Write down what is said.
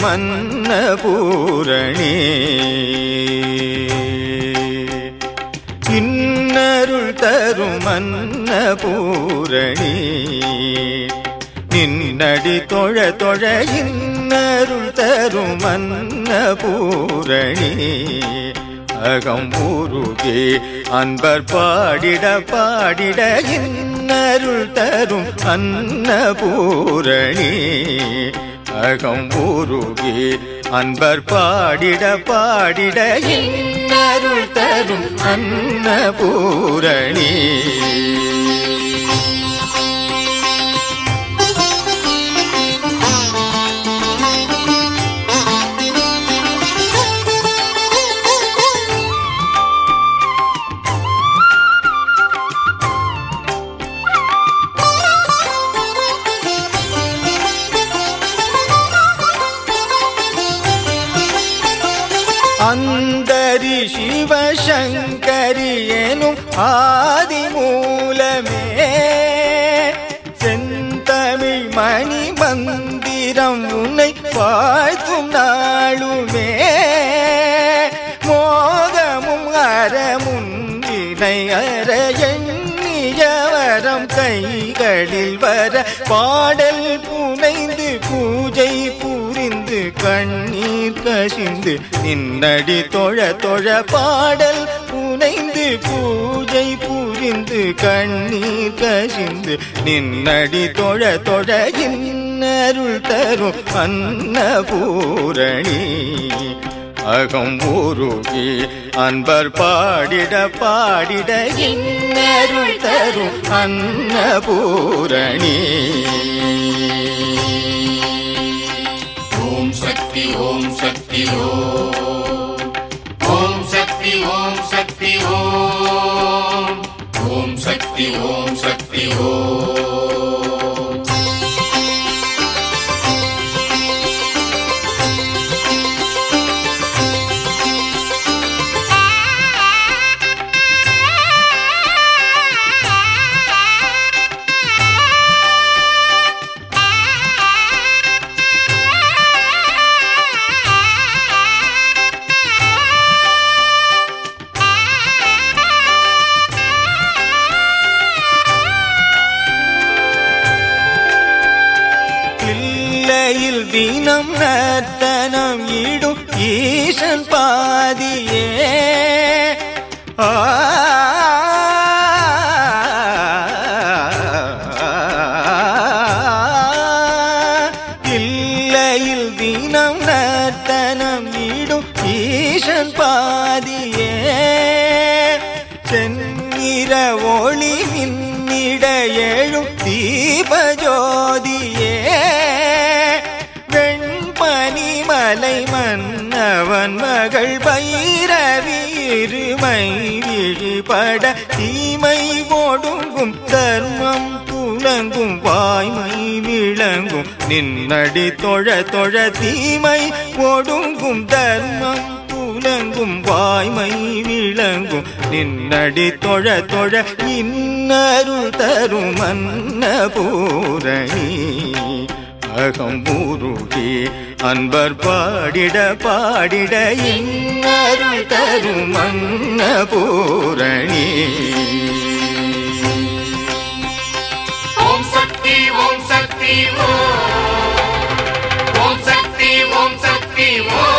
அன்னபூரணி இன்னருள் தரும் அன்னபூரணி நின்னடி தொழ தொழ இன்னருள் தரும் அன்னபூரணி அகம் உருகி அன்பர் பாடிட பாடிட இன்னருள் தரும் அன்னபூரணி அகம் உருகி அன்பர் பாடிட பாடிட இன்னருள் தரும் அன்னபூரணி அந்தரி சிவசங்கரி எனும் ஆதி மூலமே செந்தமிழ் மணி மந்திரம் உன்னை வாழ்த்தும் நாளுமே மோகமும் அறமும் வினை அற எண்ணியவரம் கைகளில் வர பாடல் புனைந்து பூஜை புரிந்து கண்ணீர் கசிந்து நின்னடி தொழ தொழ பாடல் புனைந்து பூஜை புரிந்து கண்ணீர் கசிந்து நின்னடி தொழ தொழ இன்னருள் தரும் அன்னபூரணி அகம் உருகி அன்பர் பாடிட பாடிட இன்னருள் தரும் அன்னபூரணி ஓம் சக்தி ஓம் சக்தி ஓம் சக்தி ஓம் சக்தி ஓம் சக்தி ஓம் சக்தி தினம் நர்த்தனம் ஈடும் ஈசன் பாதியே இல்லையில் தினம் நர்த்தனம் ஈடும் ஈசன் பாதியே செந்நிற ஒளி மின்னிட எழும் தீபஜோதியே பனிமலை மன்னவன் மகள் பைரவி இருமை விழிபட தீமை ஒடுங்கும் தர்மம் துலங்கும் வாய்மை விளங்கும் நின்னடி தொழ தொழ தீமை ஒடுங்கும் தர்மம் துலங்கும் வாய்மை விளங்கும் நின்னடி தொழ தொழ இன்னருள் தரும் அன்னபூரணி அகம் உருகி அன்பர் பாடிட பாடிட இன்னருள் தரும் அன்னபூரணி ஓம் சக்தி ஓம் சக்தி ஓம் சக்தி ஓம் சக்தி ஓம்